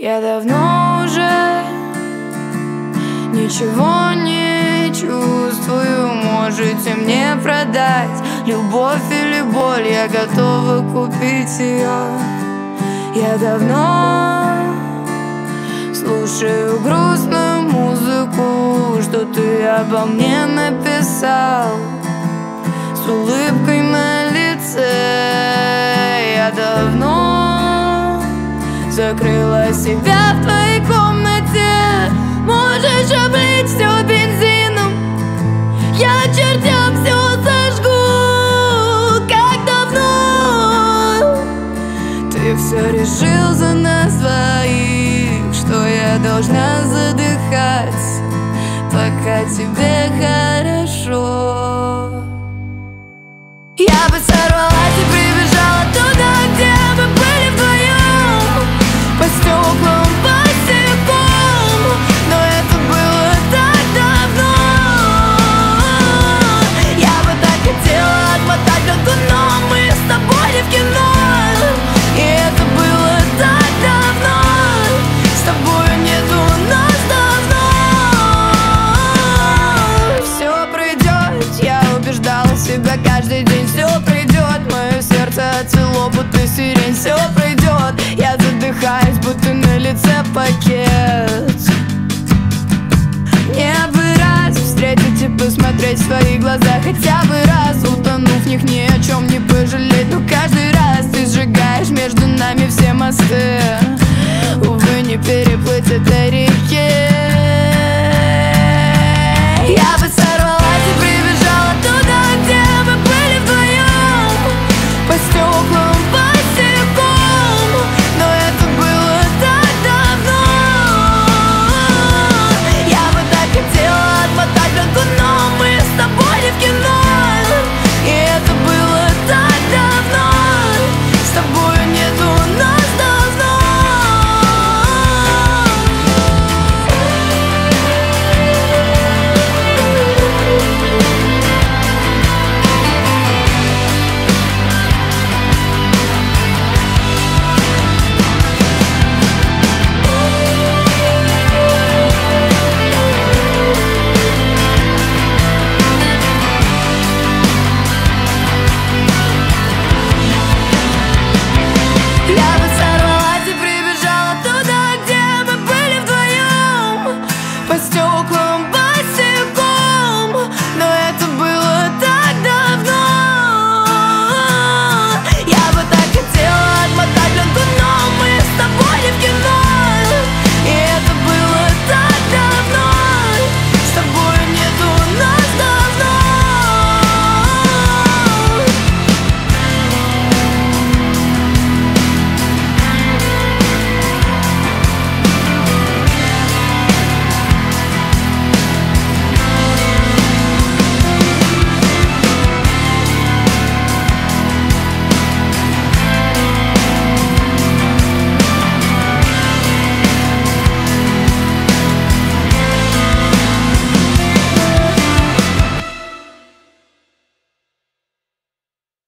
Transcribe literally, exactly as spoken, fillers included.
Я давно уже ничего не чувствую. Можете мне продать любовь или боль, я готова купить ее. Я давно слушаю грустную музыку, что ты обо мне написал с улыбкой на лице. Я давно закрыла себя в твоей комнате. Можешь облить все бензином, я к чертям все сожгу. Как давно ты все решил за нас двоих, что я должна задыхать, пока тебе хорошо. Я бы сорвала тебя